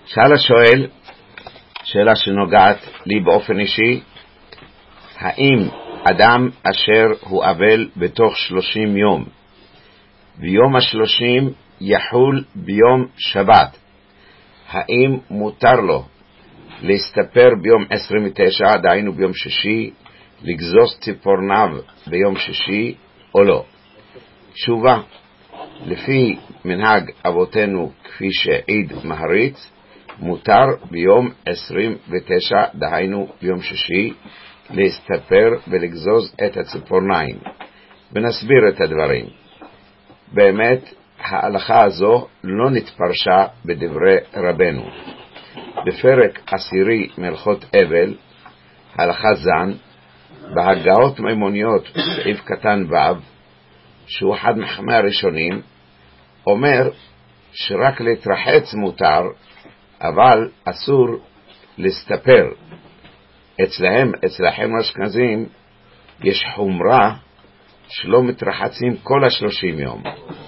שאל השואל, שאלה שנוגעת לי באופן אישי, האם אדם אשר הוא אבל בתוך 30 יום, ויום ה-30 יחול ביום שבת, האם מותר לו להסתפר ביום 29, דהיינו ביום שישי, לגזוז ציפורניו ביום שישי או לא? תשובה, לפי מנהג אבותינו כפי שעיד מהריץ, מותר ביום 29, דהיינו ביום שישי, להסתפר ולגזוז את הציפורניים. ונסביר את הדברים. באמת, ההלכה הזו לא נתפרשה בדברי רבנו. בפרק 10 מלכות אבל, הלכה זן, בהגאות מימוניות, סעיף קטן ו', שהוא אחד מחכמי הראשונים, אומר שרק להתרחץ מותר, אבל אסור להסתפר. אצלכם האשכנזים, יש חומרה שלא מתרחצים כל 30 יום.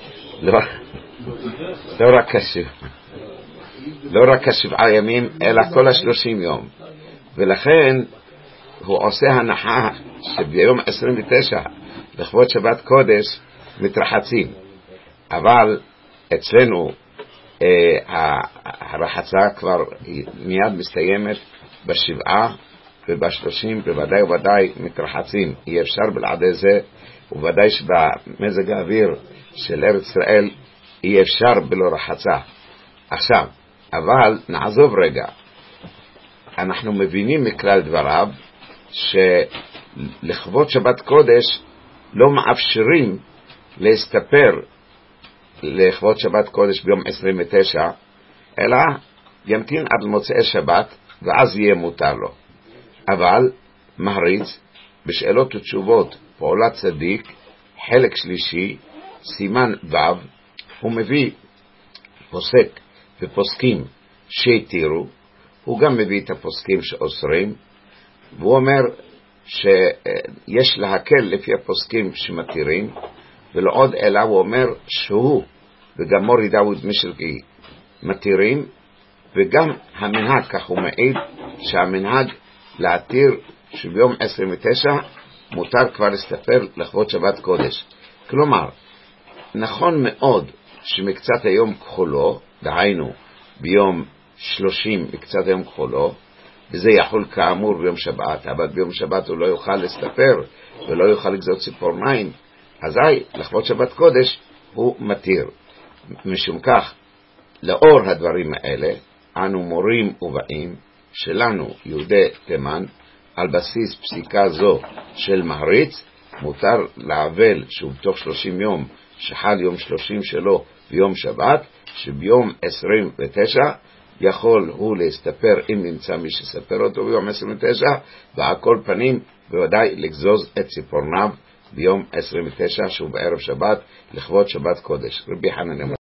לא רק 7 ימים, אלא כל 30 יום. ולכן הוא עושה הנחה שביום 29, לכבוד שבת קודש, מתרחצים. אבל אצלנו הרחצה כבר מיד מסתיימת ב7 וב30, בוודאי מתרחצים. אי אפשר בלעדי זה, ובוודאי שבמזג האוויר של ארץ ישראל אי אפשר בלא רחצה. עכשיו, אבל נעזוב רגע, אנחנו מבינים מכלל דבריו שלכבוד שבת קודש לא מאפשרים להסתפר לכבוד שבת קודש ביום 29, אלא ימתין עד למוצאי שבת ואז יהיה מותר לו. אבל מהריץ בשאלות ותשובות פעולת צדיק, חלק שלישי, סימן ו', הוא מביא פוסק ופוסקים שהתירו, הוא גם מביא את הפוסקים שאוסרים, והוא אומר שיש להקל לפי הפוסקים שמתירים, ולעוד אלא הוא אומר שהוא וגם מורי דוד משלקי מתירים, וגם המנהג, כך הוא מעיד, שהמנהג להתיר שביום 29 מותר כבר להסתפר לכבוד שבת קודש. כלומר, נכון מאוד שמקצת היום כחולו, דהיינו ביום 30 מקצת היום כחולו, וזה יכול כאמור ביום שבת, אבל ביום שבת הוא לא יוכל להסתפר ולא יוכל לגזוז ציפורניים, אזי לכבוד שבת קודש הוא מתיר. משום כך, לאור הדברים האלה, אנו מורים ובאים שלנו, יהודי תימן, על בסיס פסיקה זו של מהריץ, מותר לעבל שהוא בתוך 30 יום, שחל יום 30 שלו ביום שבת, שביום 29 יכול הוא להסתפר אם נמצא מי שספר אותו ביום 29, ועל כל פנים בוודאי לגזוז את ציפורניו ביום 29 שהוא בערב שבת לכבוד שבת קודש. רבי חנן